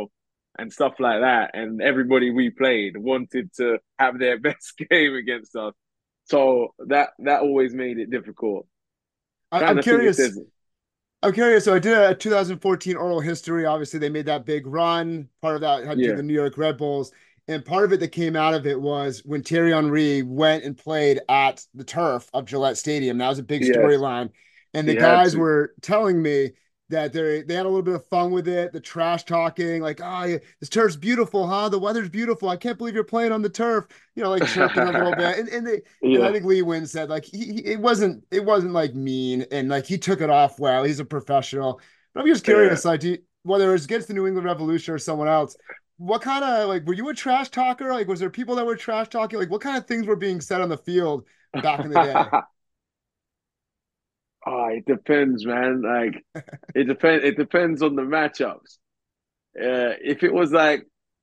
and stuff like that. And everybody we played wanted to have their best game against us. So that always made it difficult.
I'm curious. I'm curious. So I did a 2014 oral history. Obviously, they made that big run. Part of that had to do the New York Red Bulls. And part of it that came out of it was when Thierry Henry went and played at the turf of Gillette Stadium. That was a big storyline. And the guys were telling me that they had a little bit of fun with it, the trash talking, like, oh, this turf's beautiful, huh? The weather's beautiful. I can't believe you're playing on the turf, like chirping a little bit. And I think Lee Nguyen said, like, it wasn't like mean, and like he took it off well. He's a professional. But I'm just curious, like, whether it's against the New England Revolution or someone else, what kind of, like, were you a trash talker? Like, was there people that were trash talking? Like, what kind of things were being said on the field back in the day?
Oh, it depends, man. Like, it depends on the matchups. If it was like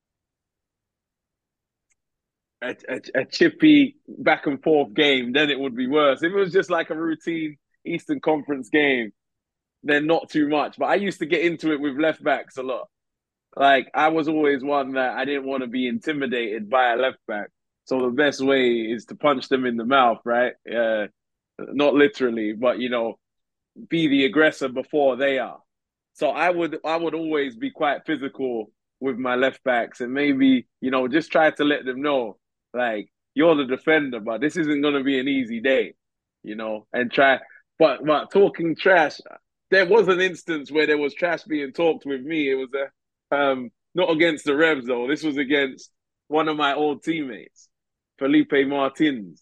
a chippy back and forth game, then it would be worse. If it was just like a routine Eastern Conference game, then not too much. But I used to get into it with left backs a lot. Like, I was always one that I didn't want to be intimidated by a left back. So the best way is to punch them in the mouth, right? Not literally, but be the aggressor before they are. So I would always be quite physical with my left backs, and maybe just try to let them know, like, you're the defender, but this isn't going to be an easy day, and try. But talking trash, there was an instance where there was trash being talked with me. It was not against the Revs though. This was against one of my old teammates, Felipe Martins,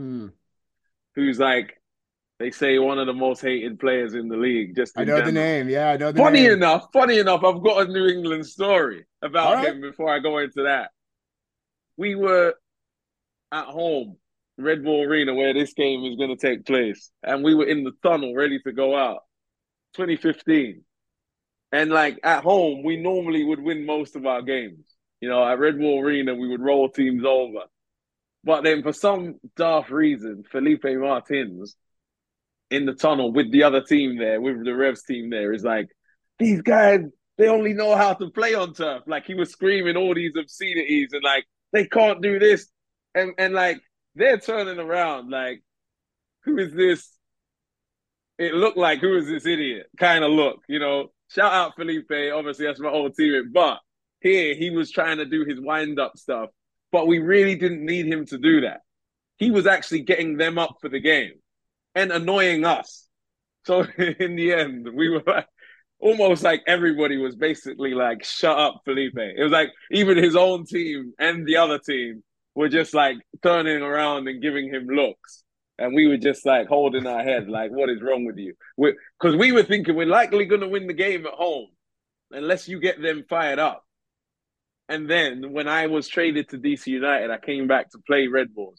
who's like, they say one of the most hated players in the league. I know the
name. Yeah, I know the
name. Funny enough, I've got a New England story about him before I go into that. We were at home, Red Bull Arena, where this game is going to take place. And we were in the tunnel ready to go out. 2015. And like at home, we normally would win most of our games. At Red Bull Arena, we would roll teams over. But then for some daft reason, Felipe Martins, in the tunnel with the other team there, with the Revs team there, is like, these guys, they only know how to play on turf. Like, he was screaming all these obscenities and like, they can't do this. And like, they're turning around like, who is this? It looked like, who is this idiot kind of look, Shout out Felipe, obviously that's my old teammate. But here, he was trying to do his wind-up stuff. But we really didn't need him to do that. He was actually getting them up for the game and annoying us. So in the end, we were like, almost like everybody was basically like, shut up, Felipe. It was like even his own team and the other team were just like turning around and giving him looks. And we were just like holding our head like, what is wrong with you? Because we were thinking we're likely going to win the game at home unless you get them fired up. And then when I was traded to DC United, I came back to play Red Bulls,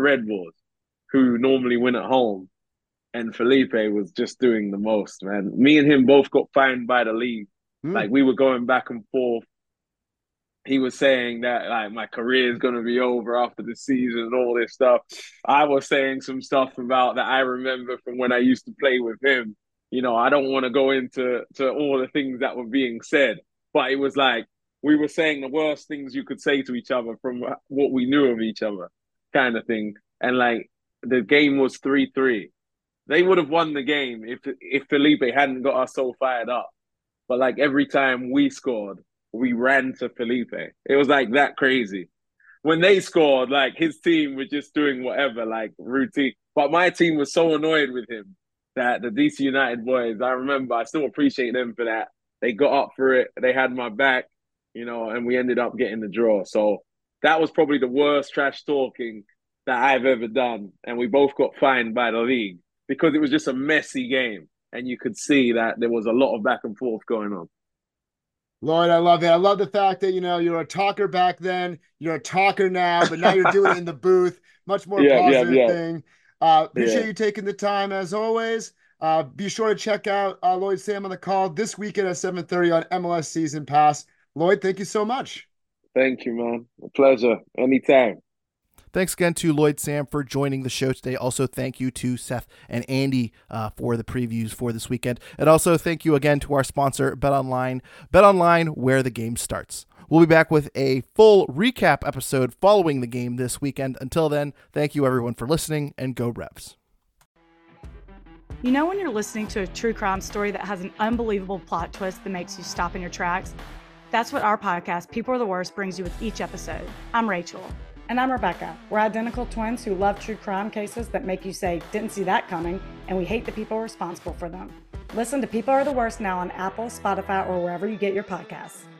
who normally win at home. And Felipe was just doing the most, man. Me and him both got fined by the league. Like, we were going back and forth. He was saying that, like, my career is going to be over after the season and all this stuff. I was saying some stuff about that I remember from when I used to play with him. I don't want to go into all the things that were being said. But it was like, we were saying the worst things you could say to each other from what we knew of each other, kind of thing. And, like, the game was 3-3. They would have won the game if Felipe hadn't got us so fired up. But like every time we scored, we ran to Felipe. It was like that crazy. When they scored, like his team was just doing whatever, like routine. But my team was so annoyed with him that the DC United boys, I remember, I still appreciate them for that. They got up for it. They had my back, and we ended up getting the draw. So that was probably the worst trash talking that I've ever done. And we both got fined by the league, because it was just a messy game. And you could see that there was a lot of back and forth going on.
Lloyd, I love it. I love the fact that, you're a talker back then. You're a talker now, but now you're doing it in the booth. Much more positive thing. Appreciate you taking the time, as always. Be sure to check out Lloyd Sam on the Call this weekend at 7:30 on MLS Season Pass. Lloyd, thank you so much.
Thank you, man. A pleasure. Anytime.
Thanks again to Lloyd Sam for joining the show today. Also, thank you to Seth and Andy for the previews for this weekend. And also, thank you again to our sponsor, BetOnline. BetOnline, where the game starts. We'll be back with a full recap episode following the game this weekend. Until then, thank you everyone for listening, and go Revs.
You know when you're listening to a true crime story that has an unbelievable plot twist that makes you stop in your tracks? That's what our podcast, People Are the Worst, brings you with each episode. I'm Rachel.
And I'm Rebecca. We're identical twins who love true crime cases that make you say, didn't see that coming, and we hate the people responsible for them. Listen to People Are the Worst now on Apple, Spotify, or wherever you get your podcasts.